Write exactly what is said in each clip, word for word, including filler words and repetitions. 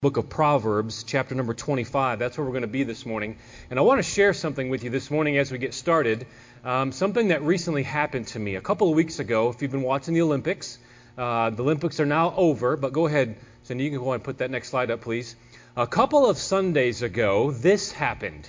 Book of Proverbs, chapter number twenty-five. That's where we're going to be this morning. And I want to share something with you this morning as we get started. Um, something that recently happened to me a couple of weeks ago. If you've been watching the Olympics, uh, the Olympics are now over. But go ahead, Cindy, you can go ahead and put that next slide up, please. A couple of Sundays ago, this happened.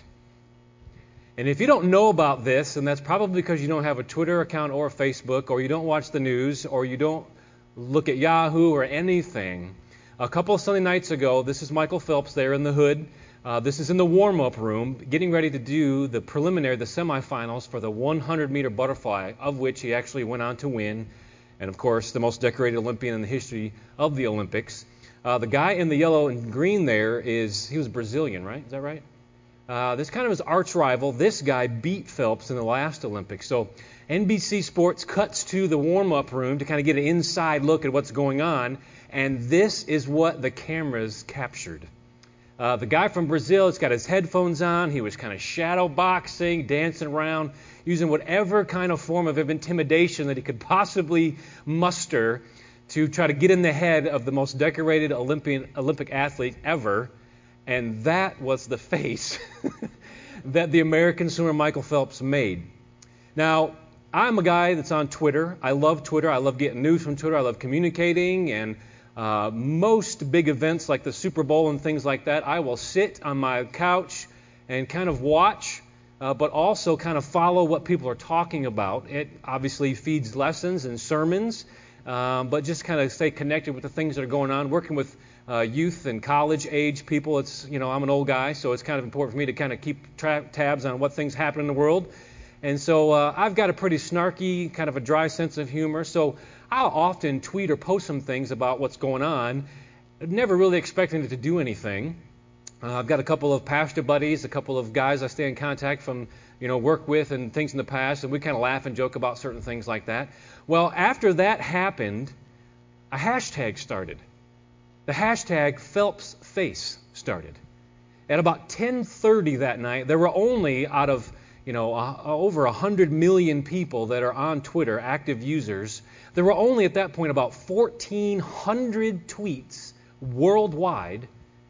And if you don't know about this, and that's probably because you don't have a Twitter account or a Facebook, or you don't watch the news, or you don't look at Yahoo or anything. A couple of Sunday nights ago, this is Michael Phelps there in the hood. Uh, this is in the warm-up room, getting ready to do the preliminary, the semifinals for the hundred meter butterfly, of which he actually went on to win. And, of course, the most decorated Olympian in the history of the Olympics. Uh, the guy in the yellow and green there is, he was Brazilian, right? Is that right? Uh, this kind of his arch rival. This guy beat Phelps in the last Olympics. So N B C Sports cuts to the warm-up room to kind of get an inside look at what's going on. And this is what the cameras captured. Uh, the guy from Brazil has got his headphones on. He was kind of shadow boxing, dancing around, using whatever kind of form of intimidation that he could possibly muster to try to get in the head of the most decorated Olympian, Olympic athlete ever. And that was the face that the American swimmer Michael Phelps made. Now, I'm a guy that's on Twitter. I love Twitter. I love getting news from Twitter. I love communicating, and Uh, most big events like the Super Bowl and things like that, I will sit on my couch and kind of watch, uh, but also kind of follow what people are talking about. It obviously feeds lessons and sermons, um, but just kind of stay connected with the things that are going on. Working with uh, youth and college age people, it's, you know, I'm an old guy, so it's kind of important for me to kind of keep tra- tabs on what things happen in the world. And so uh, I've got a pretty snarky, kind of a dry sense of humor, so I'll often tweet or post some things about what's going on, never really expecting it to do anything. Uh, I've got a couple of pastor buddies, a couple of guys I stay in contact from, you know, work with and things in the past, and we kind of laugh and joke about certain things like that. Well, after that happened, a hashtag started. The hashtag Phelps Face started. At about ten thirty that night, there were only out of you know, uh, over one hundred million people that are on Twitter, active users. There were only at that point about fourteen hundred tweets worldwide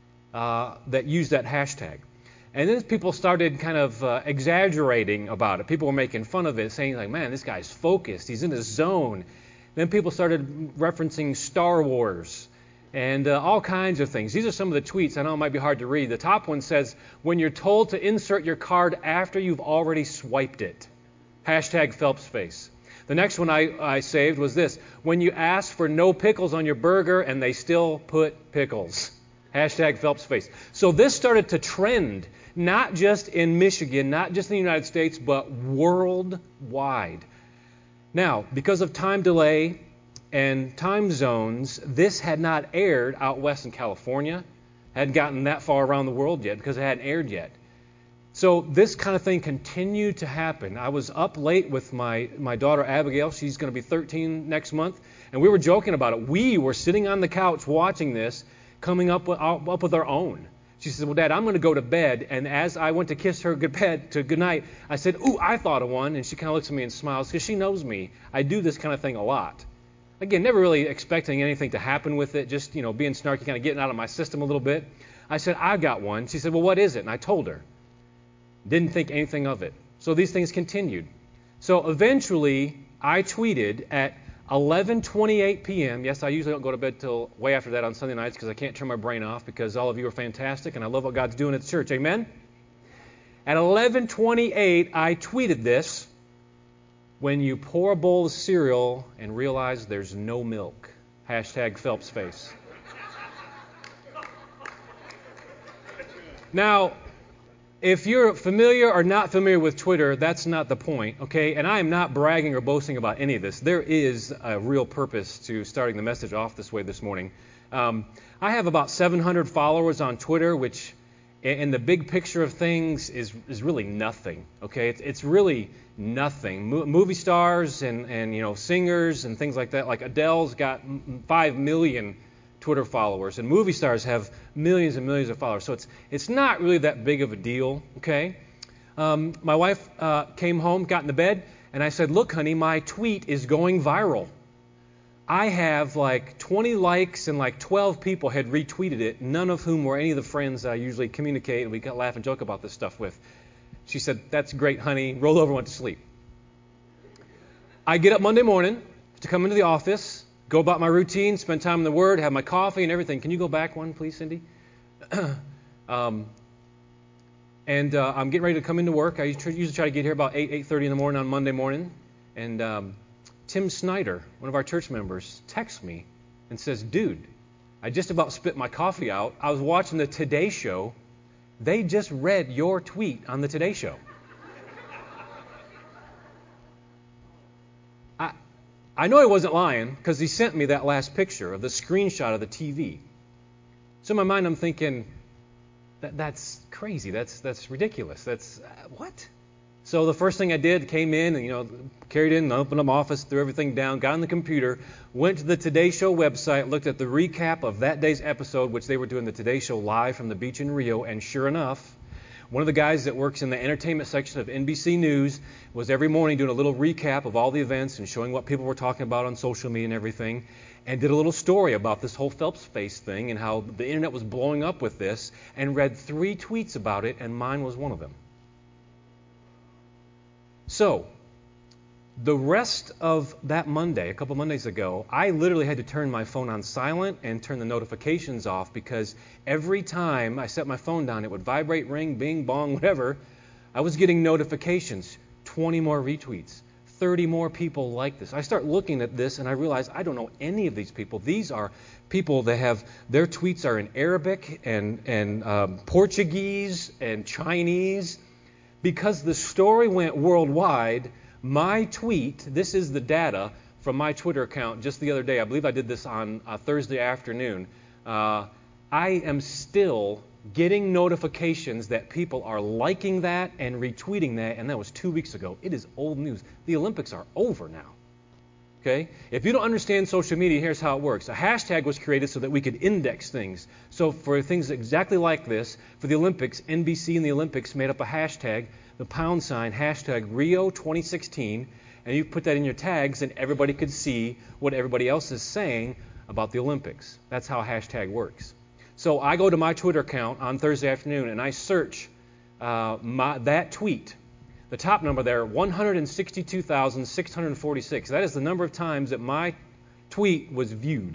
uh, that used that hashtag. And then people started kind of uh, exaggerating about it. People were making fun of it, saying like, man, this guy's focused. He's in his zone. Then people started referencing Star Wars and uh, all kinds of things. These are some of the tweets. I know it might be hard to read. The top one says, when you're told to insert your card after you've already swiped it. Hashtag Phelps Face. The next one I, I saved was this. When you ask for no pickles on your burger and they still put pickles. Hashtag Phelps Face. So this started to trend, not just in Michigan, not just in the United States, but worldwide. Now, because of time delay and time zones, this had not aired out west in California, hadn't gotten that far around the world yet because it hadn't aired yet. So this kind of thing continued to happen. I was up late with my, my daughter Abigail. She's going to be thirteen next month, and we were joking about it. We were sitting on the couch watching this, coming up with, up with our own. She said, well, Dad, I'm going to go to bed. And as I went to kiss her good bed to good night, I said, ooh, I thought of one. And she kind of looks at me and smiles because she knows me. I do this kind of thing a lot. Again, never really expecting anything to happen with it, just, you know, being snarky, kind of getting out of my system a little bit. I said, I got one. She said, well, what is it? And I told her. Didn't think anything of it. So these things continued. So eventually, I tweeted at eleven twenty-eight p.m. Yes, I usually don't go to bed till way after that on Sunday nights because I can't turn my brain off because all of you are fantastic and I love what God's doing at the church. Amen? At eleven twenty-eight, I tweeted this. When you pour a bowl of cereal and realize there's no milk. Hashtag Phelps Face. Now, if you're familiar or not familiar with Twitter, that's not the point, okay? And I am not bragging or boasting about any of this. There is a real purpose to starting the message off this way this morning. Um, I have about seven hundred followers on Twitter, which in the big picture of things is is really nothing, okay? It's, it's really nothing. Mo- movie stars and, and, you know, singers and things like that, like Adele's got five million Twitter followers, and movie stars have millions and millions of followers. So it's it's not really that big of a deal, okay? Um, my wife uh, came home, got into bed, and I said, look, honey, my tweet is going viral. I have like twenty likes and like twelve people had retweeted it, none of whom were any of the friends I usually communicate and we got laugh and joke about this stuff with. She said, "That's great, honey." Rolled over and went to sleep. I get up Monday morning to come into the office, go about my routine, spend time in the Word, have my coffee and everything. Can you go back one, please, Cindy? um, and uh, I'm getting ready to come into work. I usually try to get here about eight, eight thirty in the morning on Monday morning. And um, Tim Snyder, one of our church members, texts me and says, "Dude, I just about spit my coffee out. I was watching the Today Show. They just read your tweet on the Today Show." I I know he wasn't lying because he sent me that last picture of the screenshot of the T V. So in my mind I'm thinking, that that's crazy. That's that's ridiculous. That's uh, what? So the first thing I did, came in and, you know, carried in, opened up office, threw everything down, got on the computer, went to the Today Show website, looked at the recap of that day's episode, which they were doing the Today Show live from the beach in Rio, and sure enough, one of the guys that works in the entertainment section of N B C News was every morning doing a little recap of all the events and showing what people were talking about on social media and everything, and did a little story about this whole Phelps face thing and how the internet was blowing up with this, and read three tweets about it, and mine was one of them. So, the rest of that Monday, a couple Mondays ago, I literally had to turn my phone on silent and turn the notifications off because every time I set my phone down, it would vibrate, ring, bing, bong, whatever. I was getting notifications, twenty more retweets, thirty more people like this. I start looking at this and I realize I don't know any of these people. These are people that have, their tweets are in Arabic and, and um, Portuguese and Chinese. Because the story went worldwide, my tweet, this is the data from my Twitter account just the other day. I believe I did this on uh, Thursday afternoon. Uh, I am still getting notifications that people are liking that and retweeting that, and that was two weeks ago. It is old news. The Olympics are over now. Okay? If you don't understand social media, here's how it works. A hashtag was created so that we could index things. So for things exactly like this, for the Olympics, N B C and the Olympics made up a hashtag, the pound sign, hashtag Rio twenty sixteen, and you put that in your tags and everybody could see what everybody else is saying about the Olympics. That's how a hashtag works. So I go to my Twitter account on Thursday afternoon and I search uh, my, that tweet. The top number there, one hundred sixty-two thousand six hundred forty-six. That is the number of times that my tweet was viewed.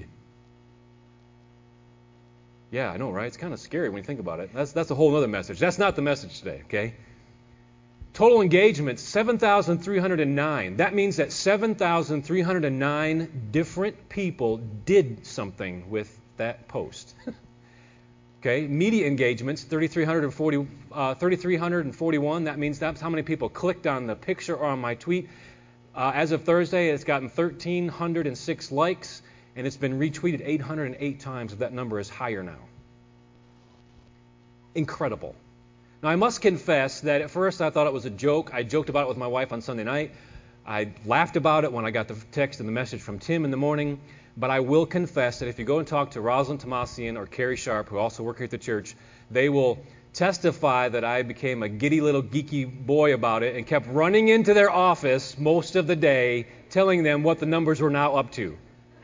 Yeah, I know, right? It's kind of scary when you think about it. That's that's a whole other message. That's not the message today, okay? Total engagement, seven thousand three hundred nine. That means that seven thousand three hundred nine different people did something with that post. Okay, media engagements, three thousand three hundred forty, uh, three thousand three hundred forty-one. That means that's how many people clicked on the picture or on my tweet. Uh, as of Thursday, it's gotten one thousand three hundred six likes, and it's been retweeted eight hundred eight times. That number is higher now. Incredible. Now, I must confess that at first I thought it was a joke. I joked about it with my wife on Sunday night. I laughed about it when I got the text and the message from Tim in the morning. But I will confess that if you go and talk to Rosalind Tomasian or Carrie Sharp, who also work here at the church, they will testify that I became a giddy little geeky boy about it and kept running into their office most of the day telling them what the numbers were now up to.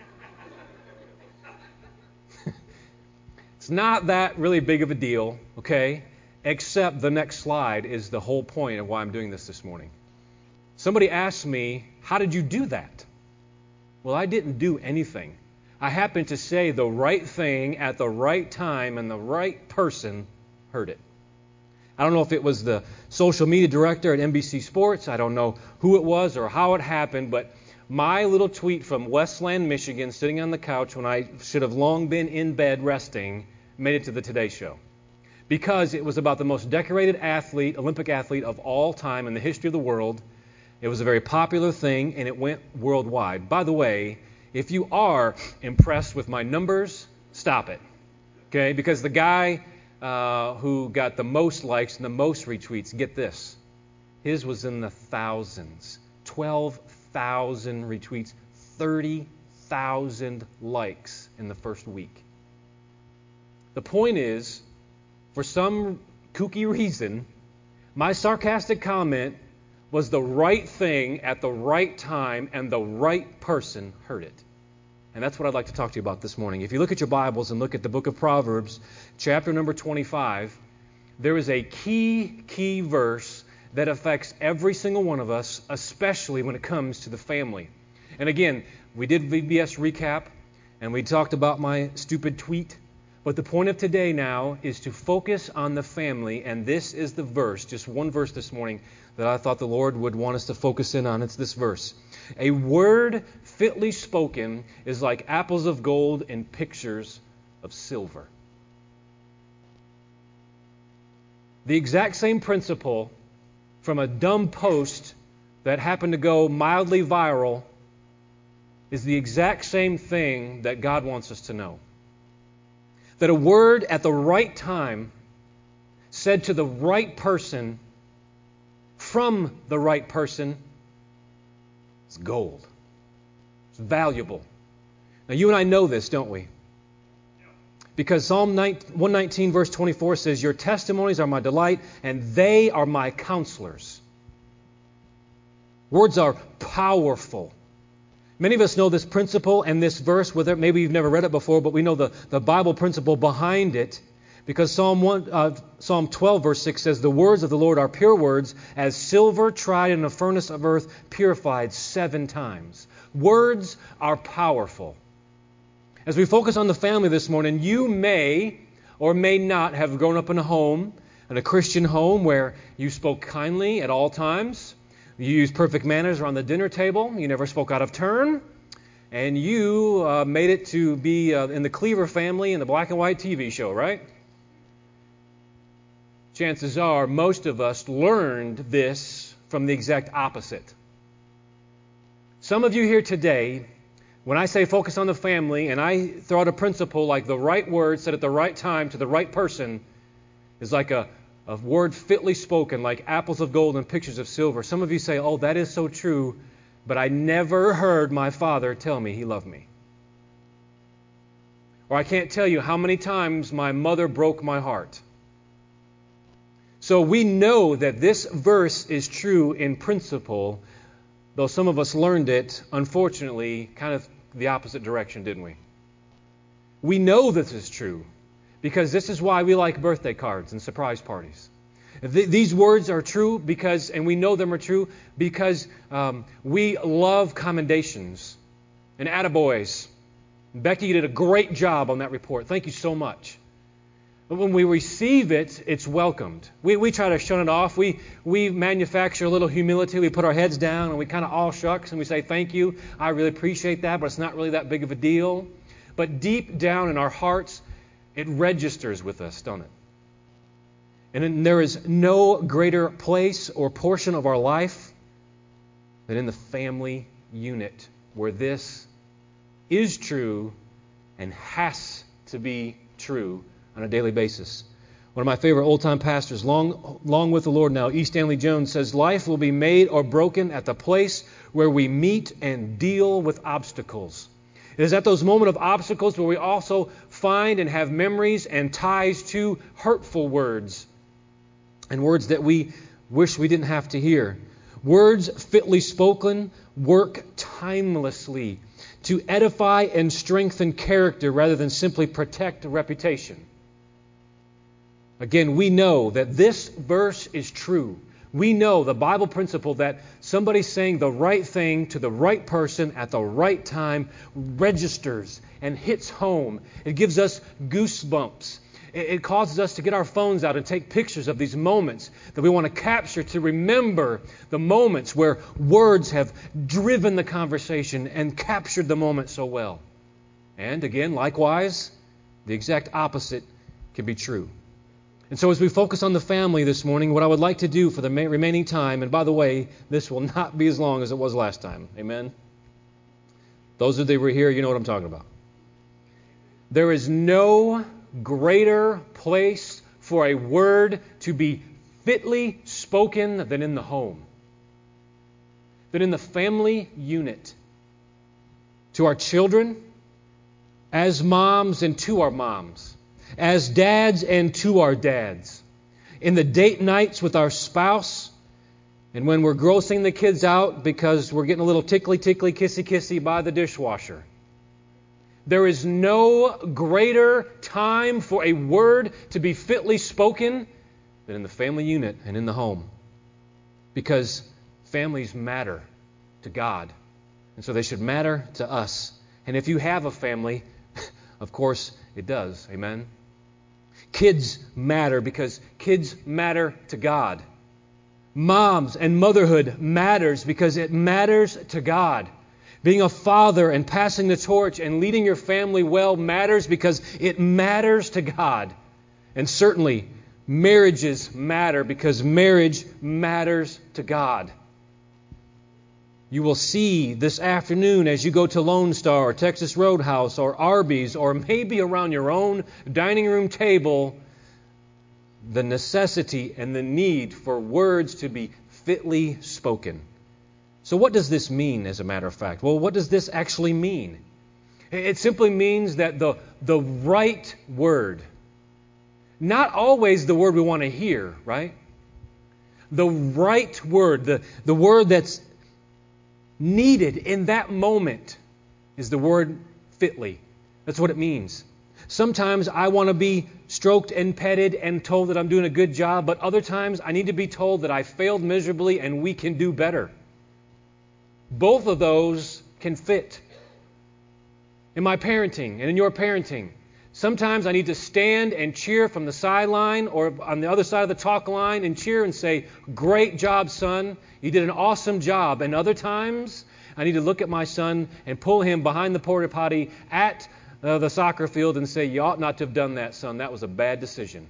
It's not that really big of a deal, okay? Except the next slide is the whole point of why I'm doing this this morning. Somebody asked me, how did you do that? Well, I didn't do anything. I happened to say the right thing at the right time, and the right person heard it. I don't know if it was the social media director at N B C Sports. I don't know who it was or how it happened, but my little tweet from Westland, Michigan, sitting on the couch when I should have long been in bed resting, made it to the Today Show. Because it was about the most decorated athlete, Olympic athlete of all time in the history of the world. It was a very popular thing, and it went worldwide. By the way, if you are impressed with my numbers, stop it. Okay? Because the guy uh, who got the most likes and the most retweets, get this. His was in the thousands. twelve thousand retweets, thirty thousand likes in the first week. The point is, for some kooky reason, my sarcastic comment was the right thing at the right time, and the right person heard it. And that's what I'd like to talk to you about this morning. If you look at your Bibles and look at the book of Proverbs, chapter number twenty-five, there is a key, key verse that affects every single one of us, especially when it comes to the family. And again, we did V B S recap, and we talked about my stupid tweet. But the point of today now is to focus on the family, and this is the verse, just one verse this morning, that I thought the Lord would want us to focus in on. It's this verse. A word fitly spoken is like apples of gold and pictures of silver. The exact same principle from a dumb post that happened to go mildly viral is the exact same thing that God wants us to know. That a word at the right time, said to the right person, from the right person, is gold. It's valuable. Now you and I know this, don't we? Because Psalm one nineteen verse twenty-four says, "Your testimonies are my delight, and they are my counselors." Words are powerful. Many of us know this principle and this verse, whether maybe you've never read it before, but we know the, the Bible principle behind it. Because Psalm one, uh, Psalm twelve verse six says, "The words of the Lord are pure words, as silver tried in a furnace of earth, purified seven times." Words are powerful. As we focus on the family this morning, you may or may not have grown up in a home, in a Christian home, where you spoke kindly at all times. You used perfect manners around the dinner table. You never spoke out of turn. And you uh, made it to be uh, in the Cleaver family in the black and white T V show, right? Chances are most of us learned this from the exact opposite. Some of you here today, when I say focus on the family, and I throw out a principle like the right word said at the right time to the right person is like a, a word fitly spoken, like apples of gold and pictures of silver. Some of you say, "Oh, that is so true, but I never heard my father tell me he loved me." Or I can't tell you how many times my mother broke my heart. So we know that this verse is true in principle, though some of us learned it, unfortunately, kind of the opposite direction, didn't we? We know this is true because this is why we like birthday cards and surprise parties. Th- these words are true because, and we know them are true because um, we love commendations and attaboys. Becky did a great job on that report. Thank you so much. But when we receive it, it's welcomed. We we try to shun it off. We we manufacture a little humility. We put our heads down and we kind of all shucks and we say, "Thank you. I really appreciate that, but it's not really that big of a deal." But deep down in our hearts, it registers with us, don't it? And then there is no greater place or portion of our life than in the family unit where this is true and has to be true on a daily basis. One of my favorite old-time pastors, long, long with the Lord now, E. Stanley Jones, says, "Life will be made or broken at the place where we meet and deal with obstacles." It is at those moments of obstacles where we also find and have memories and ties to hurtful words and words that we wish we didn't have to hear. Words fitly spoken work timelessly to edify and strengthen character rather than simply protect reputation. Again, we know that this verse is true. We know the Bible principle that somebody saying the right thing to the right person at the right time registers and hits home. It gives us goosebumps. It causes us to get our phones out and take pictures of these moments that we want to capture, to remember the moments where words have driven the conversation and captured the moment so well. And again, likewise, the exact opposite can be true. And so as we focus on the family this morning, what I would like to do for the remaining time, and by the way, this will not be as long as it was last time. Amen? Those of you who were here, you know what I'm talking about. There is no greater place for a word to be fitly spoken than in the home, than in the family unit. To our children, as moms and to our moms, as dads and to our dads, in the date nights with our spouse, and when we're grossing the kids out because we're getting a little tickly, tickly, kissy, kissy by the dishwasher. There is no greater time for a word to be fitly spoken than in the family unit and in the home. Because families matter to God. And so they should matter to us. And if you have a family, of course it does. Amen? Kids matter because kids matter to God. Moms and motherhood matters because it matters to God. Being a father and passing the torch and leading your family well matters because it matters to God. And certainly, marriages matter because marriage matters to God. You will see this afternoon as you go to Lone Star or Texas Roadhouse or Arby's or maybe around your own dining room table, the necessity and the need for words to be fitly spoken. So what does this mean, as a matter of fact? Well, what does this actually mean? It simply means that the, the right word, not always the word we want to hear, right? The right word, the, the word that's needed in that moment is the word fitly. That's what it means. Sometimes I want to be stroked and petted and told that I'm doing a good job, but other times I need to be told that I failed miserably and we can do better. Both of those can fit. In my parenting and in your parenting, sometimes I need to stand and cheer from the sideline or on the other side of the talk line and cheer and say, "Great job, son. You did an awesome job." And other times, I need to look at my son and pull him behind the porta potty at uh, the soccer field and say, "You ought not to have done that, son. That was a bad decision."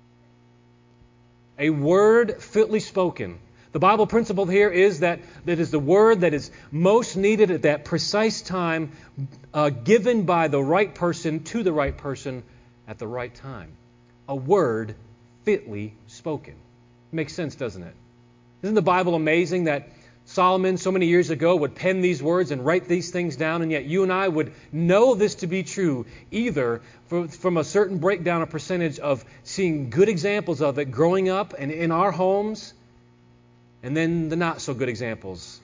A word fitly spoken. The Bible principle here is that it is the word that is most needed at that precise time, uh, given by the right person to the right person at the right time. A word fitly spoken. Makes sense, doesn't it? Isn't the Bible amazing that Solomon so many years ago would pen these words and write these things down, and yet you and I would know this to be true either from a certain breakdown, a percentage of seeing good examples of it growing up and in our homes, and then the not so good examples.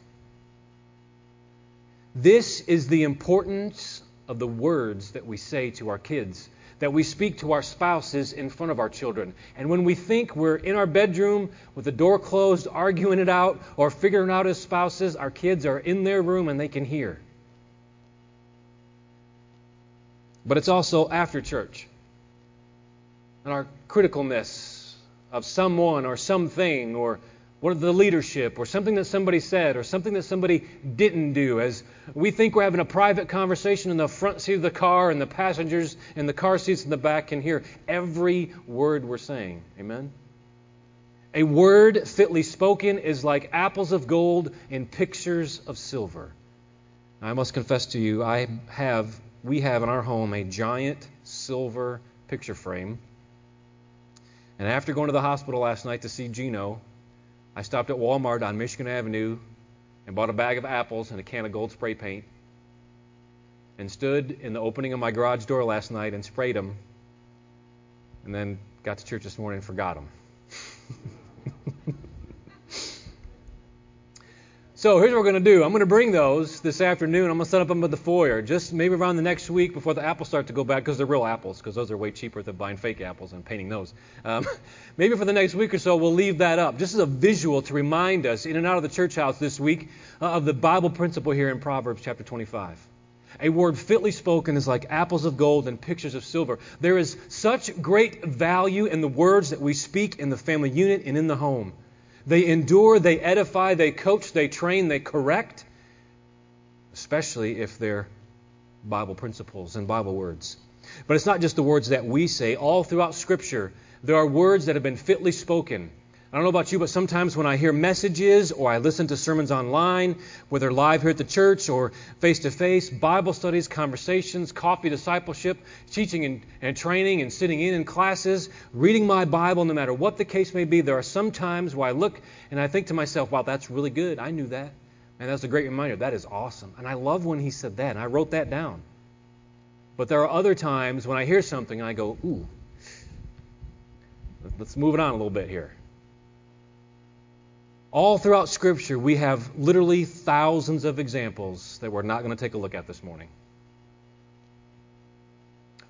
This is the importance of the words that we say to our kids, that we speak to our spouses in front of our children. And when we think we're in our bedroom with the door closed, arguing it out or figuring out as spouses, our kids are in their room and they can hear. But it's also after church. And our criticalness of someone or something or what the leadership, or something that somebody said, or something that somebody didn't do, as we think we're having a private conversation in the front seat of the car, and the passengers in the car seats in the back can hear every word we're saying. Amen? A word fitly spoken is like apples of gold in pictures of silver. I must confess to you, I have, we have in our home a giant silver picture frame. And after going to the hospital last night to see Gino, I stopped at Walmart on Michigan Avenue and bought a bag of apples and a can of gold spray paint and stood in the opening of my garage door last night and sprayed them, and then got to church this morning and forgot them. So here's what we're going to do. I'm going to bring those this afternoon. I'm going to set up them at the foyer, just maybe around the next week before the apples start to go back, because they're real apples, because those are way cheaper than buying fake apples and painting those. Um, maybe for the next week or so, we'll leave that up, just as a visual to remind us in and out of the church house this week uh, of the Bible principle here in Proverbs chapter twenty-five. A word fitly spoken is like apples of gold and pictures of silver. There is such great value in the words that we speak in the family unit and in the home. They endure, they edify, they coach, they train, they correct, especially if they're Bible principles and Bible words. But it's not just the words that we say. All throughout Scripture, there are words that have been fitly spoken. I don't know about you, but sometimes when I hear messages or I listen to sermons online, whether live here at the church or face-to-face, Bible studies, conversations, coffee discipleship, teaching and, and training and sitting in in classes, reading my Bible, no matter what the case may be, there are some times where I look and I think to myself, wow, that's really good. I knew that. And that's a great reminder. That is awesome. And I love when he said that, and I wrote that down. But there are other times when I hear something and I go, ooh, let's move it on a little bit here. All throughout Scripture, we have literally thousands of examples that we're not going to take a look at this morning.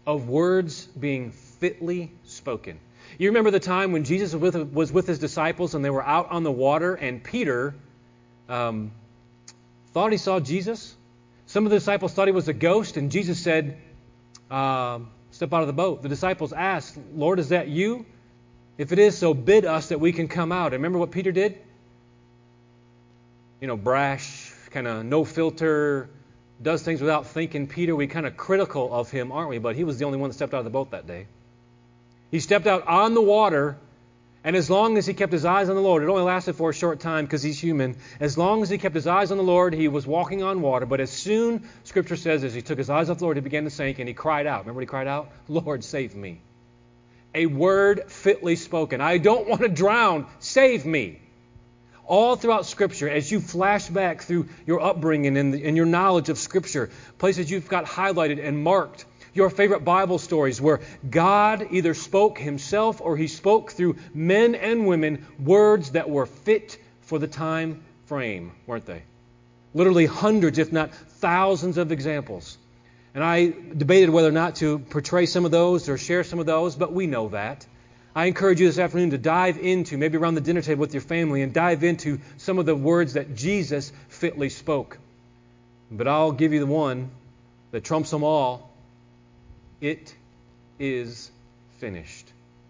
of words being fitly spoken. You remember the time when Jesus was with, was with his disciples and they were out on the water, and Peter um, thought he saw Jesus. Some of the disciples thought he was a ghost, and Jesus said, uh, step out of the boat. The disciples asked, Lord, is that you? If it is, so bid us that we can come out. And remember what Peter did? You know, brash, kind of no filter, does things without thinking. Peter, we kind of critical of him, aren't we? But he was the only one that stepped out of the boat that day. He stepped out on the water, and as long as he kept his eyes on the Lord, it only lasted for a short time because he's human. As long as he kept his eyes on the Lord, he was walking on water. But as soon, Scripture says, as he took his eyes off the Lord, he began to sink, and he cried out. Remember what he cried out? Lord, save me. A word fitly spoken. I don't want to drown. Save me. All throughout Scripture, as you flash back through your upbringing and, and your knowledge of Scripture, places you've got highlighted and marked, your favorite Bible stories where God either spoke himself or he spoke through men and women words that were fit for the time frame, weren't they? Literally hundreds, if not thousands of examples. And I debated whether or not to portray some of those or share some of those, but we know that. I encourage you this afternoon to dive into, maybe around the dinner table with your family, and dive into some of the words that Jesus fitly spoke. But I'll give you the one that trumps them all. It is finished.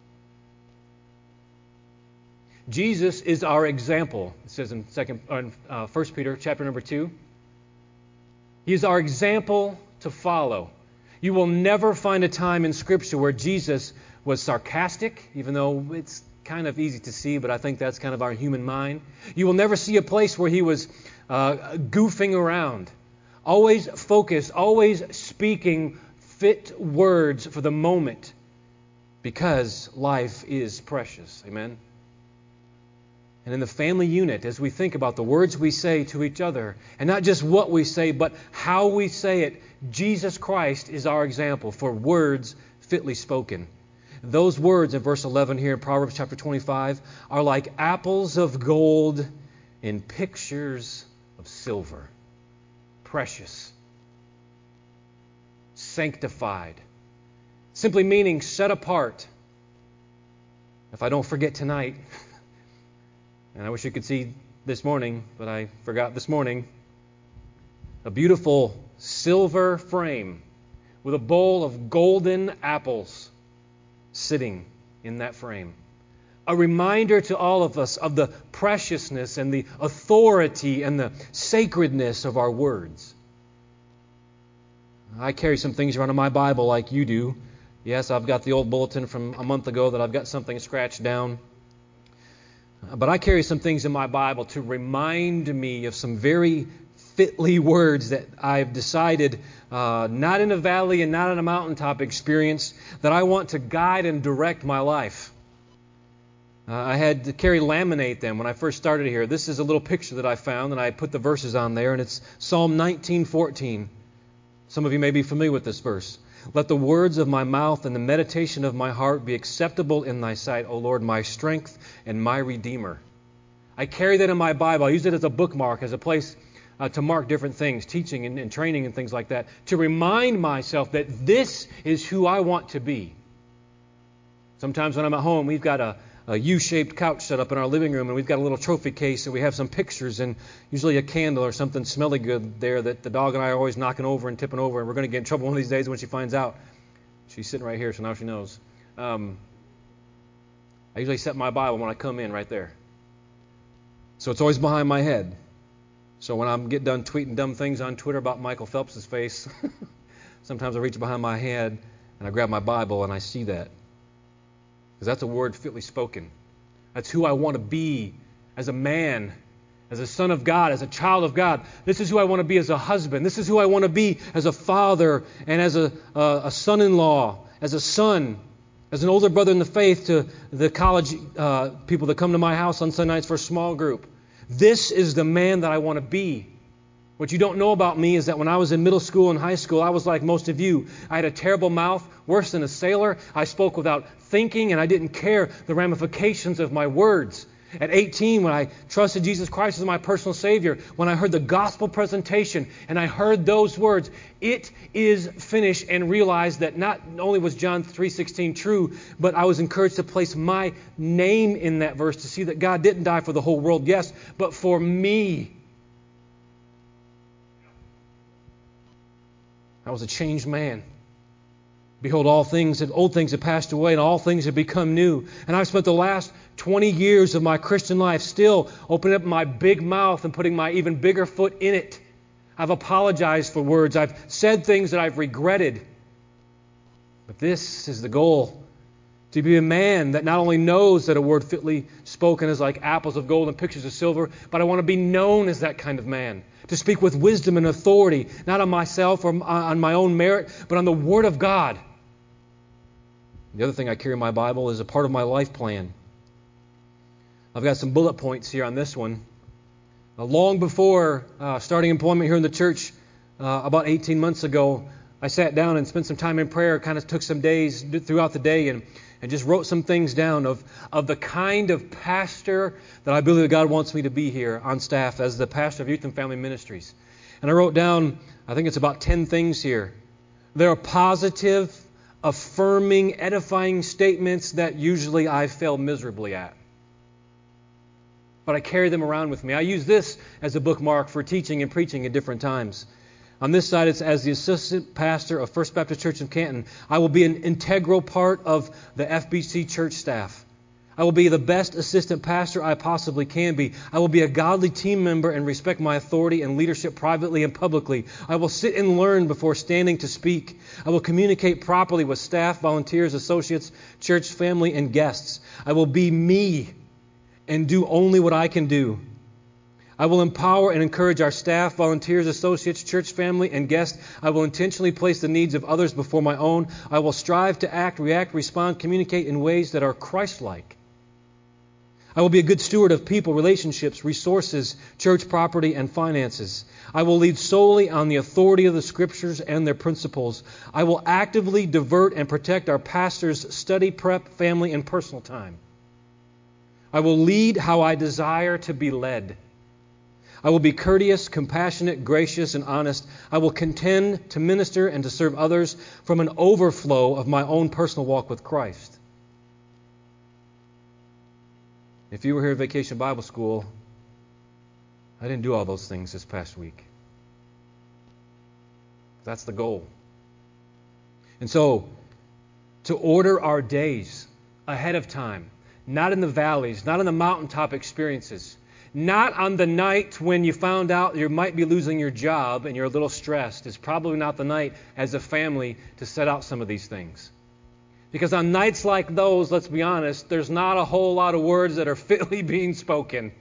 Jesus is our example. It says in second, uh, First Peter chapter number two. He is our example to follow. You will never find a time in Scripture where Jesus was sarcastic, even though it's kind of easy to see, but I think that's kind of our human mind. You will never see a place where he was uh, goofing around. Always focused, always speaking fit words for the moment, because life is precious. Amen? And in the family unit, as we think about the words we say to each other, and not just what we say, but how we say it, Jesus Christ is our example for words fitly spoken. Those words in verse eleven here in Proverbs chapter twenty-five are like apples of gold in pictures of silver. Precious. Sanctified. Simply meaning set apart. If I don't forget tonight, and I wish you could see this morning, but I forgot this morning, a beautiful silver frame with a bowl of golden apples sitting in that frame. A reminder to all of us of the preciousness and the authority and the sacredness of our words. I carry some things around in my Bible like you do. Yes, I've got the old bulletin from a month ago that I've got something scratched down. But I carry some things in my Bible to remind me of some very fitly words that I've decided, uh, not in a valley and not in a mountaintop experience, that I want to guide and direct my life. Uh, I had to carry laminate them when I first started here. This is a little picture that I found, and I put the verses on there, and it's Psalm nineteen fourteen. Some of you may be familiar with this verse. Let the words of my mouth and the meditation of my heart be acceptable in thy sight, O Lord, my strength and my Redeemer. I carry that in my Bible. I use it as a bookmark, as a place uh, to mark different things, teaching and, and training and things like that, to remind myself that this is who I want to be. Sometimes when I'm at home, we've got a, a U-shaped couch set up in our living room, and we've got a little trophy case, and we have some pictures and usually a candle or something smelly good there that the dog and I are always knocking over and tipping over, and we're going to get in trouble one of these days when she finds out. She's sitting right here, so now she knows. Um, I usually set my Bible when I come in right there. So it's always behind my head. So when I get done tweeting dumb things on Twitter about Michael Phelps' face, sometimes I reach behind my head and I grab my Bible and I see that. Because that's a word fitly spoken. That's who I want to be as a man, as a son of God, as a child of God. This is who I want to be as a husband. This is who I want to be as a father and as a, uh, a son-in-law, as a son, as an older brother in the faith to the college uh, people that come to my house on Sunday nights for a small group. This is the man that I want to be. What you don't know about me is that when I was in middle school and high school, I was like most of you. I had a terrible mouth, worse than a sailor. I spoke without thinking, and I didn't care the ramifications of my words. At eighteen, when I trusted Jesus Christ as my personal Savior, when I heard the gospel presentation and I heard those words, "It is finished," and realized that not only was John three sixteen true, but I was encouraged to place my name in that verse to see that God didn't die for the whole world, yes, but for me. I was a changed man. Behold, all things, old things have passed away, and all things have become new. And I've spent the last twenty years of my Christian life still opening up my big mouth and putting my even bigger foot in it. I've apologized for words. I've said things that I've regretted. But this is the goal. To be a man that not only knows that a word fitly spoken is like apples of gold and pictures of silver, but I want to be known as that kind of man. To speak with wisdom and authority, not on myself or on my own merit, but on the Word of God. The other thing I carry in my Bible is a part of my life plan. I've got some bullet points here on this one. Uh, long before uh, starting employment here in the church, uh, about eighteen months ago, I sat down and spent some time in prayer, kind of took some days throughout the day and, and just wrote some things down of, of the kind of pastor that I believe that God wants me to be here on staff as the pastor of Youth and Family Ministries. And I wrote down, I think it's about ten things here. There are positive, affirming, edifying statements that usually I fail miserably at. But I carry them around with me. I use this as a bookmark for teaching and preaching at different times. On this side, it's as the assistant pastor of First Baptist Church in Canton. I will be an integral part of the F B C church staff. I will be the best assistant pastor I possibly can be. I will be a godly team member and respect my authority and leadership privately and publicly. I will sit and learn before standing to speak. I will communicate properly with staff, volunteers, associates, church family, and guests. I will be me and do only what I can do. I will empower and encourage our staff, volunteers, associates, church family, and guests. I will intentionally place the needs of others before my own. I will strive to act, react, respond, communicate in ways that are Christ-like. I will be a good steward of people, relationships, resources, church property, and finances. I will lead solely on the authority of the Scriptures and their principles. I will actively divert and protect our pastors' study, prep, family, and personal time. I will lead how I desire to be led. I will be courteous, compassionate, gracious, and honest. I will contend to minister and to serve others from an overflow of my own personal walk with Christ. If you were here at Vacation Bible School, I didn't do all those things this past week. That's the goal. And so, to order our days ahead of time, not in the valleys, not in the mountaintop experiences, not on the night when you found out you might be losing your job and you're a little stressed. It's probably not the night as a family to set out some of these things. Because on nights like those, let's be honest, there's not a whole lot of words that are fitly being spoken.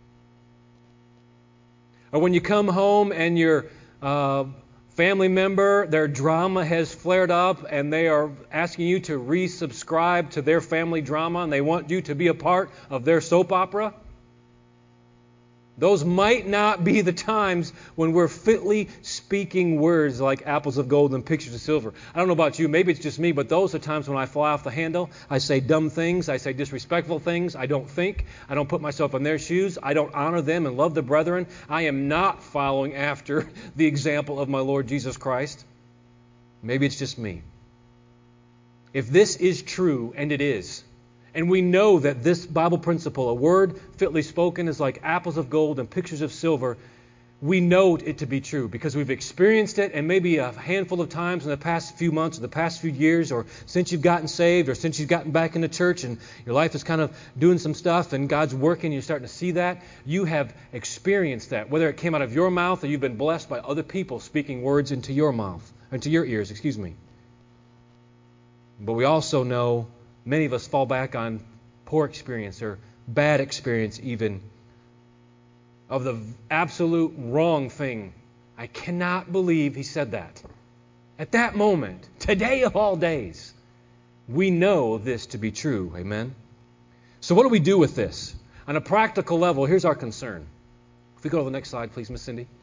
Or when you come home and your uh, family member, their drama has flared up and they are asking you to resubscribe to their family drama and they want you to be a part of their soap opera. Those might not be the times when we're fitly speaking words like apples of gold and pictures of silver. I don't know about you, maybe it's just me, but those are times when I fly off the handle. I say dumb things, I say disrespectful things, I don't think, I don't put myself in their shoes, I don't honor them and love the brethren. I am not following after the example of my Lord Jesus Christ. Maybe it's just me. If this is true, and it is, and we know that this Bible principle, a word fitly spoken, is like apples of gold and pictures of silver. We know it to be true because we've experienced it, and maybe a handful of times in the past few months, or the past few years, or since you've gotten saved, or since you've gotten back into church, and your life is kind of doing some stuff, and God's working, you're starting to see that. You have experienced that, whether it came out of your mouth or you've been blessed by other people speaking words into your mouth, into your ears, excuse me. But we also know many of us fall back on poor experience or bad experience even of the absolute wrong thing. I cannot believe he said that. At that moment, today of all days, we know this to be true. Amen? So what do we do with this? On a practical level, here's our concern. If we go to the next slide, please, Miss Cindy.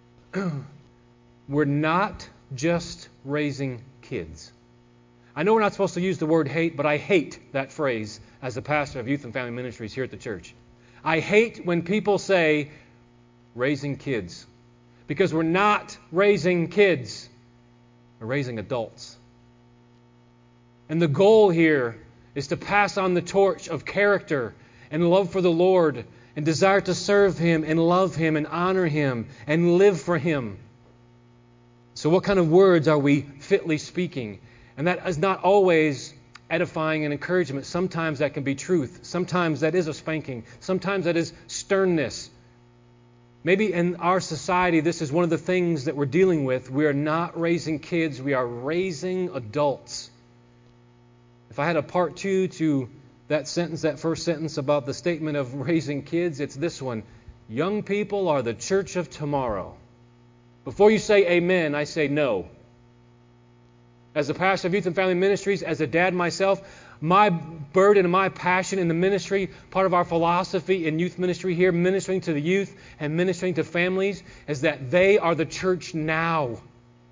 We're not just raising kids. I know we're not supposed to use the word hate, but I hate that phrase as the pastor of Youth and Family Ministries here at the church. I hate when people say, raising kids. Because we're not raising kids. We're raising adults. And the goal here is to pass on the torch of character and love for the Lord and desire to serve Him and love Him and honor Him and live for Him. So what kind of words are we fitly speaking? And that is not always edifying and encouragement. Sometimes that can be truth. Sometimes that is a spanking. Sometimes that is sternness. Maybe in our society, this is one of the things that we're dealing with. We are not raising kids. We are raising adults. If I had a part two to that sentence, that first sentence about the statement of raising kids, it's this one. Young people are the church of tomorrow. Before you say amen, I say no. As a pastor of Youth and Family Ministries, as a dad myself, my burden and my passion in the ministry, part of our philosophy in youth ministry here, ministering to the youth and ministering to families, is that they are the church now.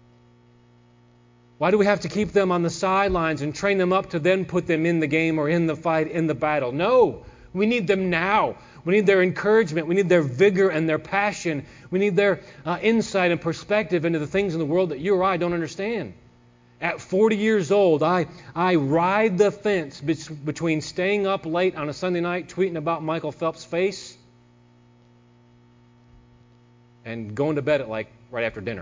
Why do we have to keep them on the sidelines and train them up to then put them in the game or in the fight, in the battle? No, we need them now. We need their encouragement. We need their vigor and their passion. We need their uh, insight and perspective into the things in the world that you or I don't understand. At forty years old, I, I ride the fence be- between staying up late on a Sunday night tweeting about Michael Phelps' face and going to bed at like right after dinner.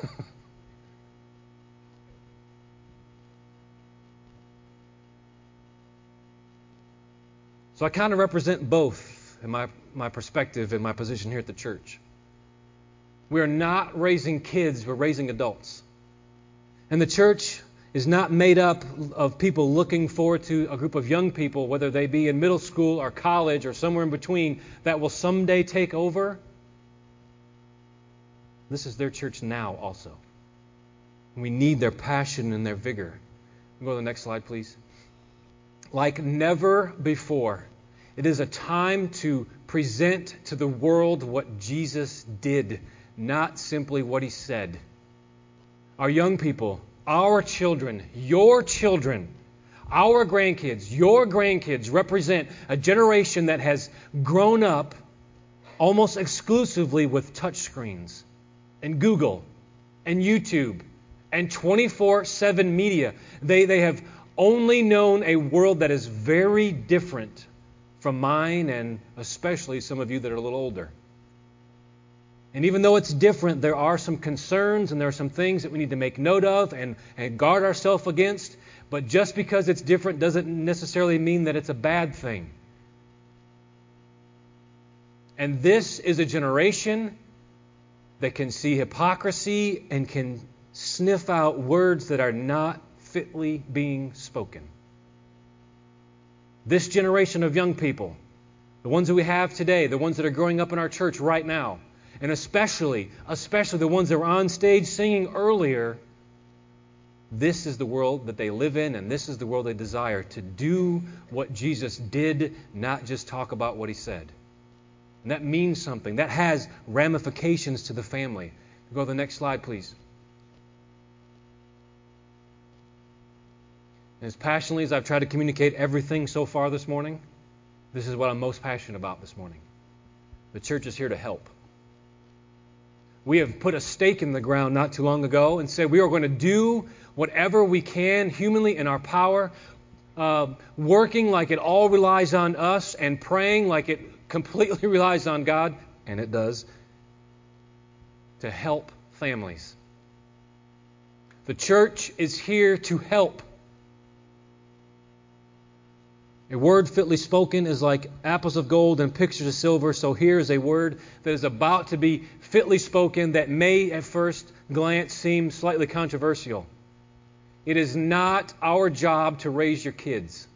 So I kind of represent both in my, my perspective and my position here at the church. We are not raising kids, we're raising adults. And the church is not made up of people looking forward to a group of young people, whether they be in middle school or college or somewhere in between, that will someday take over. This is their church now also. We need their passion and their vigor. Go to the next slide, please. Like never before, it is a time to present to the world what Jesus did, not simply what He said. Our young people, our children, your children, our grandkids, your grandkids represent a generation that has grown up almost exclusively with touchscreens and Google and YouTube and twenty-four seven media. They, they have only known a world that is very different from mine and especially some of you that are a little older. And even though it's different, there are some concerns and there are some things that we need to make note of and, and guard ourselves against. But just because it's different doesn't necessarily mean that it's a bad thing. And this is a generation that can see hypocrisy and can sniff out words that are not fitly being spoken. This generation of young people, the ones that we have today, the ones that are growing up in our church right now, and especially, especially the ones that were on stage singing earlier, this is the world that they live in, and this is the world they desire, to do what Jesus did, not just talk about what He said. And that means something. That has ramifications to the family. Go to the next slide, please. As passionately as I've tried to communicate everything so far this morning, this is what I'm most passionate about this morning. The church is here to help. We have put a stake in the ground not too long ago and said we are going to do whatever we can humanly in our power, uh, working like it all relies on us and praying like it completely relies on God, and it does, to help families. The church is here to help. A word fitly spoken is like apples of gold and pictures of silver. So here is a word that is about to be fitly spoken that may at first glance seem slightly controversial. It is not our job to raise your kids.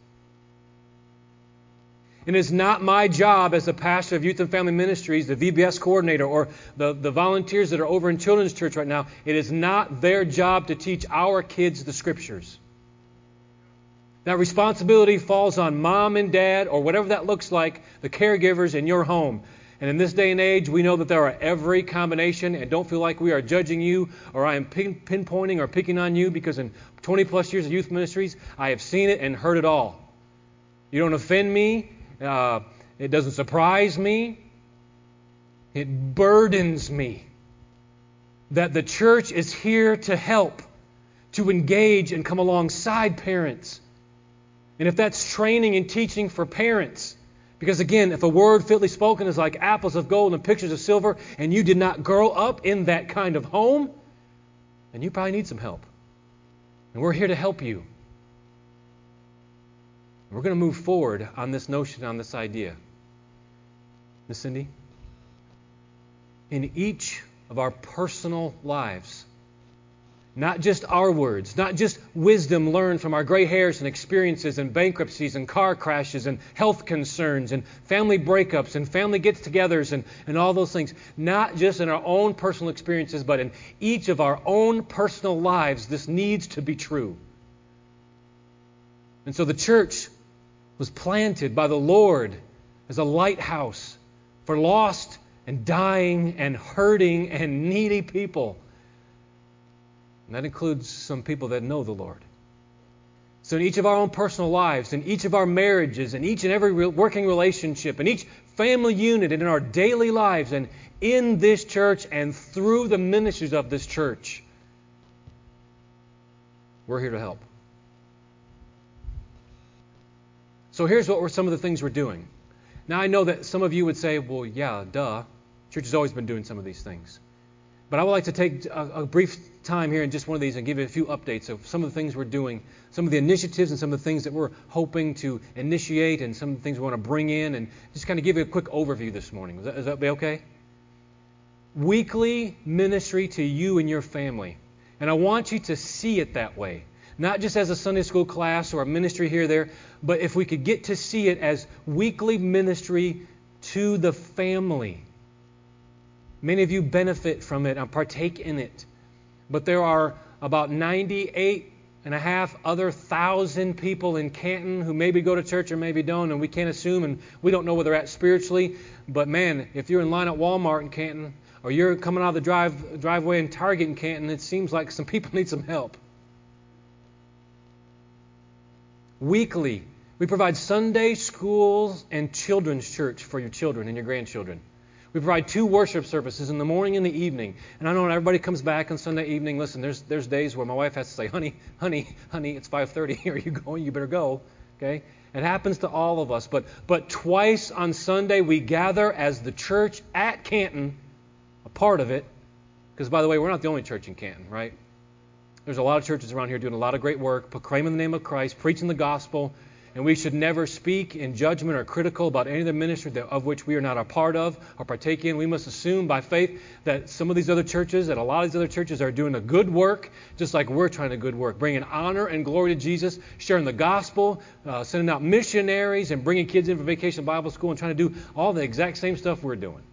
It is not my job as a pastor of Youth and Family Ministries, the V B S coordinator, or the, the volunteers that are over in Children's Church right now. It is not their job to teach our kids the Scriptures. That responsibility falls on mom and dad, or whatever that looks like, the caregivers in your home. And in this day and age, we know that there are every combination, and don't feel like we are judging you or I am pin- pinpointing or picking on you, because in twenty plus years of youth ministries, I have seen it and heard it all. You don't offend me. Uh, It doesn't surprise me. It burdens me that the church is here to help, to engage and come alongside parents. And if that's training and teaching for parents, because again, if a word fitly spoken is like apples of gold and pictures of silver, and you did not grow up in that kind of home, then you probably need some help. And we're here to help you. We're going to move forward on this notion, on this idea. Miss Cindy? In each of our personal lives, not just our words, not just wisdom learned from our gray hairs and experiences and bankruptcies and car crashes and health concerns and family breakups and family gets-togethers and, and all those things. Not just in our own personal experiences, but in each of our own personal lives, this needs to be true. And so the church was planted by the Lord as a lighthouse for lost and dying and hurting and needy people. And that includes some people that know the Lord. So in each of our own personal lives, in each of our marriages, in each and every working relationship, in each family unit, and in our daily lives, and in this church and through the ministries of this church, we're here to help. So here's what were some of the things we're doing. Now I know that some of you would say, well, yeah, duh. Church has always been doing some of these things. But I would like to take a, a brief time here in just one of these and give you a few updates of some of the things we're doing, some of the initiatives and some of the things that we're hoping to initiate and some of the things we want to bring in, and just kind of give you a quick overview this morning. Is that, is that be okay? Weekly ministry to you and your family. And I want you to see it that way. Not just as a Sunday school class or a ministry here or there, but if we could get to see it as weekly ministry to the family. Many of you benefit from it and partake in it. But there are about ninety-eight and a half other thousand people in Canton who maybe go to church or maybe don't, and we can't assume, and we don't know where they're at spiritually. But man, if you're in line at Walmart in Canton, or you're coming out of the drive, driveway in Target in Canton, it seems like some people need some help. Weekly, we provide Sunday schools and children's church for your children and your grandchildren. We provide two worship services in the morning and the evening. And I know when everybody comes back on Sunday evening, listen, there's there's days where my wife has to say, honey, honey, honey, it's five thirty. Are you going? You better go. Okay? It happens to all of us. But but twice on Sunday we gather as the church at Canton, a part of it. Because, by the way, we're not the only church in Canton, right? There's a lot of churches around here doing a lot of great work, proclaiming the name of Christ, preaching the gospel. And we should never speak in judgment or critical about any of the ministry that, of which we are not a part of or partake in. We must assume by faith that some of these other churches, that a lot of these other churches are doing a good work, just like we're trying to good work, bringing honor and glory to Jesus, sharing the gospel, uh, sending out missionaries, and bringing kids in for Vacation Bible School and trying to do all the exact same stuff we're doing.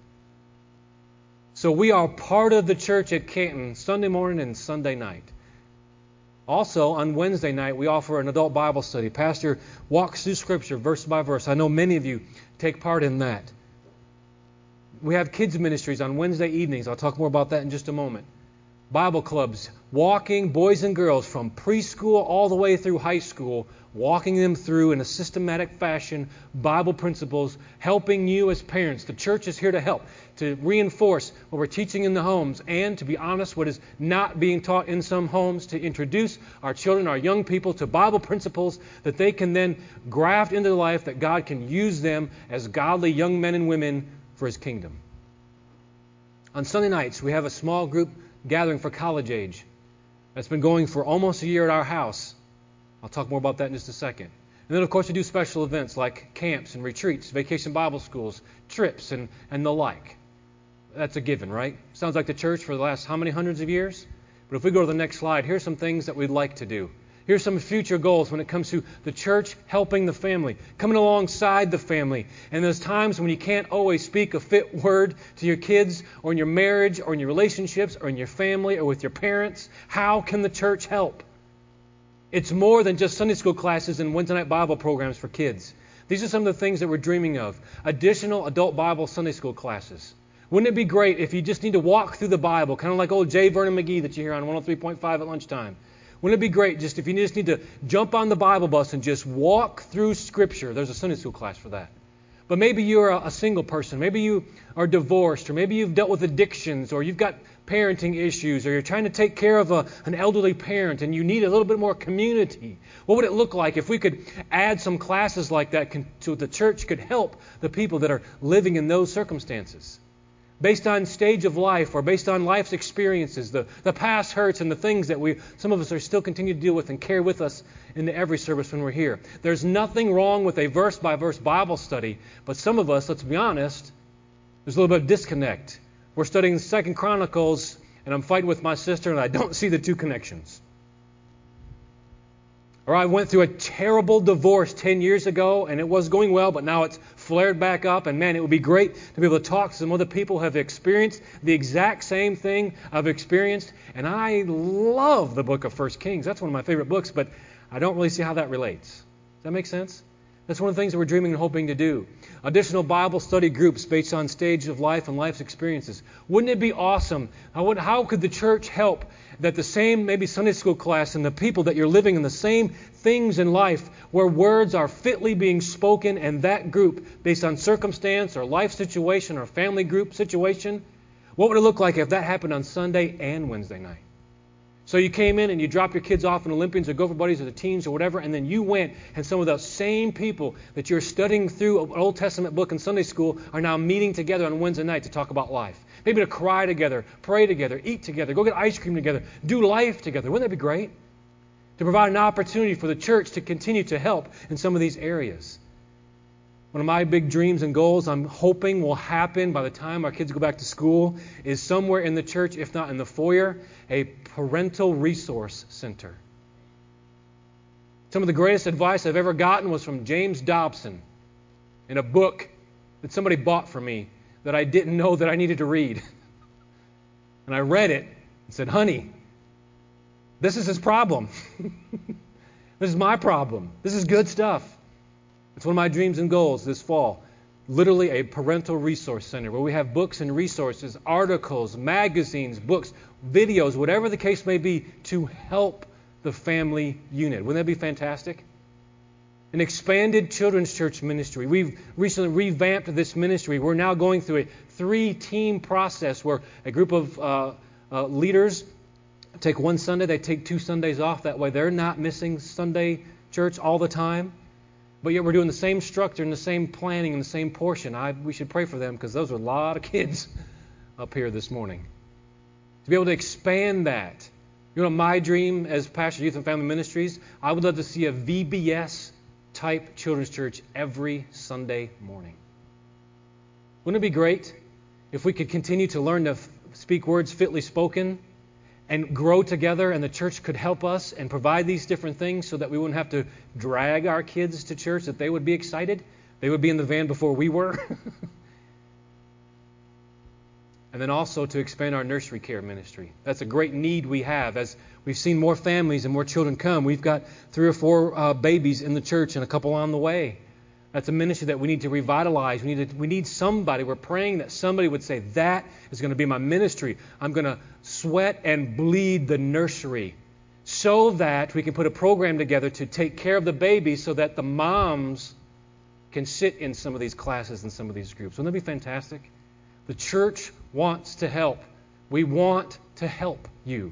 So we are part of the church at Canton Sunday morning and Sunday night. Also, on Wednesday night, we offer an adult Bible study. Pastor walks through Scripture verse by verse. I know many of you take part in that. We have kids ministries on Wednesday evenings. I'll talk more about that in just a moment. Bible clubs, walking boys and girls from preschool all the way through high school, walking them through in a systematic fashion Bible principles, helping you as parents. The church is here to help, to reinforce what we're teaching in the homes, and to be honest, what is not being taught in some homes, to introduce our children, our young people to Bible principles that they can then graft into life, that God can use them as godly young men and women for His kingdom. On Sunday nights, we have a small group gathering for college age that's been going for almost a year at our house. I'll talk more about that in just a second. And then, of course, we do special events like camps and retreats, vacation Bible schools, trips, and, and the like. That's a given, right? Sounds like the church for the last how many hundreds of years? But if we go to the next slide, here's some things that we'd like to do. Here's some future goals when it comes to the church helping the family, coming alongside the family. And there's times when you can't always speak a fit word to your kids or in your marriage or in your relationships or in your family or with your parents. How can the church help? It's more than just Sunday school classes and Wednesday night Bible programs for kids. These are some of the things that we're dreaming of. Additional adult Bible Sunday school classes. Wouldn't it be great if you just need to walk through the Bible, kind of like old J. Vernon McGee that you hear on one oh three point five at lunchtime? Wouldn't it be great just if you just need to jump on the Bible bus and just walk through Scripture? There's a Sunday school class for that. But maybe you're a, a single person. Maybe you are divorced, or maybe you've dealt with addictions, or you've got parenting issues, or you're trying to take care of a, an elderly parent and you need a little bit more community. What would it look like if we could add some classes like that so the church could help the people that are living in those circumstances? Based on stage of life or based on life's experiences, the, the past hurts and the things that we some of us are still continue to deal with and carry with us into every service when we're here. There's nothing wrong with a verse-by-verse Bible study, but some of us, let's be honest, there's a little bit of disconnect. We're studying Second Chronicles, and I'm fighting with my sister, and I don't see the two connections. Or I went through a terrible divorce ten years ago, and it was going well, but now it's flared back up. And man, it would be great to be able to talk to some other people who have experienced the exact same thing I've experienced. And I love the book of First Kings. That's one of my favorite books, but I don't really see how that relates. Does that make sense? That's one of the things that we're dreaming and hoping to do. Additional Bible study groups based on stage of life and life's experiences. Wouldn't it be awesome? How, would, how could the church help that the same maybe Sunday school class and the people that you're living in the same things in life where words are fitly being spoken, and that group based on circumstance or life situation or family group situation, what would it look like if that happened on Sunday and Wednesday night? So you came in and you dropped your kids off in Olympians or Gopher Buddies or the teens or whatever, and then you went and some of those same people that you're studying through an Old Testament book in Sunday school are now meeting together on Wednesday night to talk about life. Maybe to cry together, pray together, eat together, go get ice cream together, do life together. Wouldn't that be great? To provide an opportunity for the church to continue to help in some of these areas. One of my big dreams and goals I'm hoping will happen by the time our kids go back to school is somewhere in the church, if not in the foyer, a parental resource center. Some of the greatest advice I've ever gotten was from James Dobson in a book that somebody bought for me that I didn't know that I needed to read. And I read it and said, honey, this is his problem. This is my problem. This is good stuff. It's one of my dreams and goals this fall. Literally a parental resource center where we have books and resources, articles, magazines, books, videos, whatever the case may be, to help the family unit. Wouldn't that be fantastic? An expanded children's church ministry. We've recently revamped this ministry. We're now going through a three-team process where a group of uh, uh, leaders take one Sunday, they take two Sundays off. That way they're not missing Sunday church all the time. But yet we're doing the same structure and the same planning and the same portion. I, we should pray for them because those are a lot of kids up here this morning. To be able to expand that. You know, my dream as pastor of Youth and Family Ministries, I would love to see a V B S type children's church every Sunday morning. Wouldn't it be great if we could continue to learn to f- speak words fitly spoken and grow together, and the church could help us and provide these different things so that we wouldn't have to drag our kids to church, that they would be excited. They would be in the van before we were. And then also to expand our nursery care ministry. That's a great need we have. As we've seen more families and more children come, we've got three or four uh, babies in the church and a couple on the way. That's a ministry that we need to revitalize. We need to, we need somebody. We're praying that somebody would say, that is going to be my ministry. I'm going to sweat and bleed the nursery so that we can put a program together to take care of the babies so that the moms can sit in some of these classes and some of these groups. Wouldn't that be fantastic? The church wants to help. We want to help you.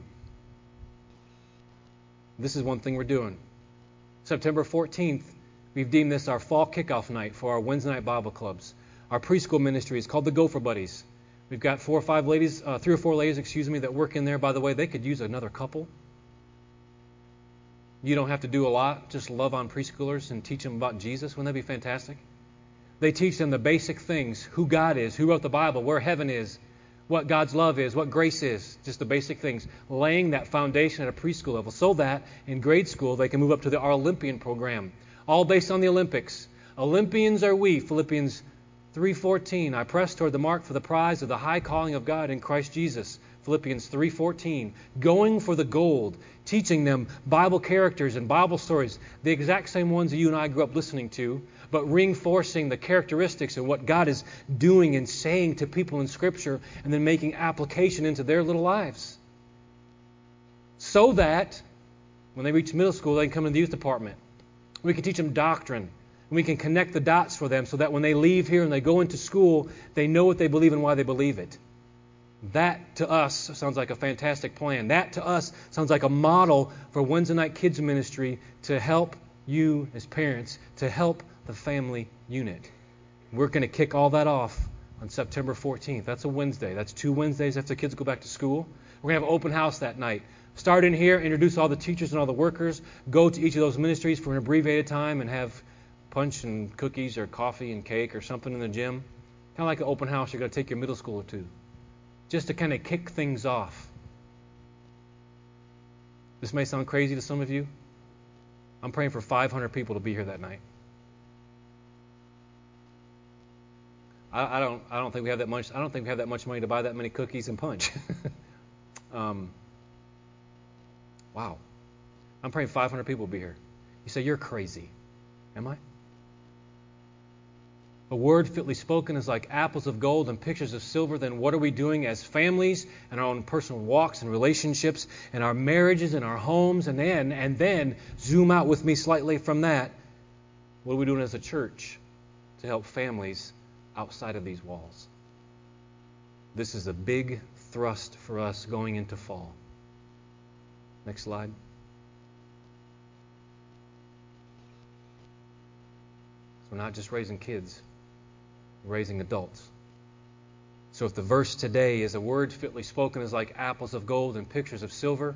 This is one thing we're doing. September fourteenth, we've deemed this our fall kickoff night for our Wednesday night Bible clubs. Our preschool ministry is called the Gopher Buddies. We've got four or five ladies, uh, three or four ladies, excuse me, that work in there. By the way, they could use another couple. You don't have to do a lot. Just love on preschoolers and teach them about Jesus. Wouldn't that be fantastic? They teach them the basic things, who God is, who wrote the Bible, where heaven is, what God's love is, what grace is, just the basic things, laying that foundation at a preschool level so that in grade school they can move up to the, our Olympian program, all based on the Olympics. Olympians are we, Philippians three fourteen. I press toward the mark for the prize of the high calling of God in Christ Jesus, Philippians three fourteen. Going for the gold, teaching them Bible characters and Bible stories, the exact same ones that you and I grew up listening to, but reinforcing the characteristics of what God is doing and saying to people in Scripture and then making application into their little lives. So that when they reach middle school, they can come to the youth department. We can teach them doctrine. And we can connect the dots for them so that when they leave here and they go into school, they know what they believe and why they believe it. That to us sounds like a fantastic plan. That to us sounds like a model for Wednesday night kids ministry to help you as parents, to help the family unit. We're going to kick all that off on September fourteenth. That's a Wednesday. That's two Wednesdays after kids go back to school. We're going to have an open house that night. Start in here, introduce all the teachers and all the workers, go to each of those ministries for an abbreviated time and have punch and cookies or coffee and cake or something in the gym. Kind of like an open house you're going to take your middle schooler to. Just to kind of kick things off. This may sound crazy to some of you. I'm praying for five hundred people to be here that night. I, I don't. I don't think we have that much. I don't think we have that much money to buy that many cookies and punch. um, wow. I'm praying five hundred people will be here. You say you're crazy. Am I? A word fitly spoken is like apples of gold and pictures of silver. Then what are we doing as families and our own personal walks and relationships and our marriages and our homes? And then, and then zoom out with me slightly from that. What are we doing as a church to help families outside of these walls? This is a big thrust for us going into fall. Next slide. So we're not just raising kids. Raising adults. So if the verse today is a word fitly spoken is like apples of gold and pictures of silver,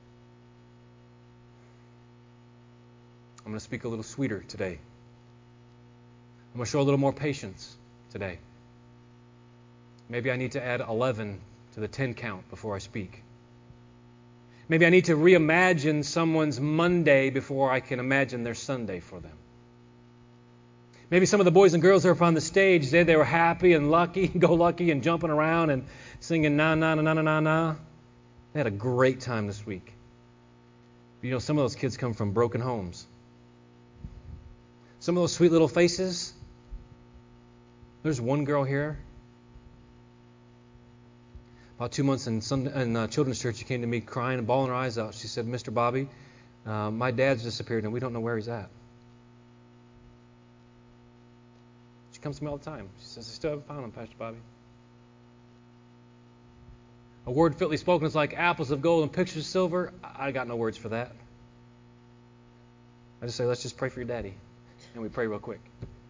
I'm going to speak a little sweeter today. I'm going to show a little more patience today. Maybe I need to add eleven to the ten count before I speak. Maybe I need to reimagine someone's Monday before I can imagine their Sunday for them. Maybe some of the boys and girls that were up on the stage said they were happy and lucky, go lucky, and jumping around and singing na na na na na na na. They had a great time this week. But you know, some of those kids come from broken homes. Some of those sweet little faces. There's one girl here. About two months in, Sunday, in uh, children's church, she came to me crying and bawling her eyes out. She said, "Mister Bobby, uh, my dad's disappeared and we don't know where he's at." She comes to me all the time. She says, "I still haven't found him, Pastor Bobby." A word fitly spoken is like apples of gold and pictures of silver. I got no words for that. I just say, let's just pray for your daddy. And we pray real quick.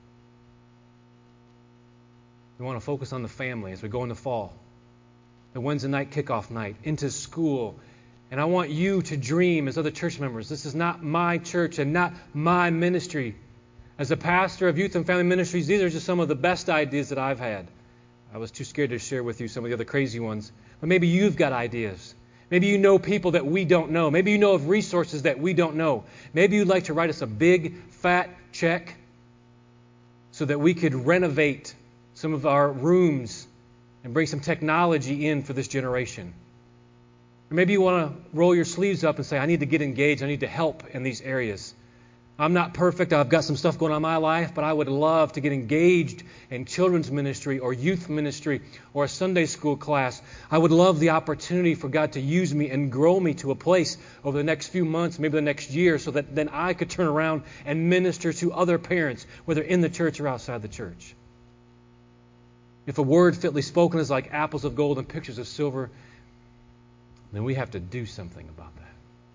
We want to focus on the family as we go into fall. The Wednesday night kickoff night, into school. And I want you to dream as other church members. This is not my church and not my ministry. As a pastor of youth and family ministries, these are just some of the best ideas that I've had. I was too scared to share with you some of the other crazy ones. But maybe you've got ideas. Maybe you know people that we don't know. Maybe you know of resources that we don't know. Maybe you'd like to write us a big, fat check so that we could renovate some of our rooms and bring some technology in for this generation. Or maybe you want to roll your sleeves up and say, I need to get engaged. I need to help in these areas. I'm not perfect. I've got some stuff going on in my life, but I would love to get engaged in children's ministry or youth ministry or a Sunday school class. I would love the opportunity for God to use me and grow me to a place over the next few months, maybe the next year, so that then I could turn around and minister to other parents, whether in the church or outside the church. If a word fitly spoken is like apples of gold and pictures of silver, then we have to do something about that.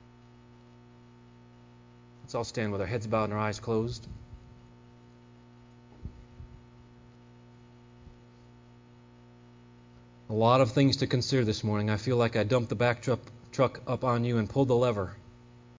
Let's all stand with our heads bowed and our eyes closed. A lot of things to consider this morning. I feel like I dumped the back truck, truck up on you and pulled the lever.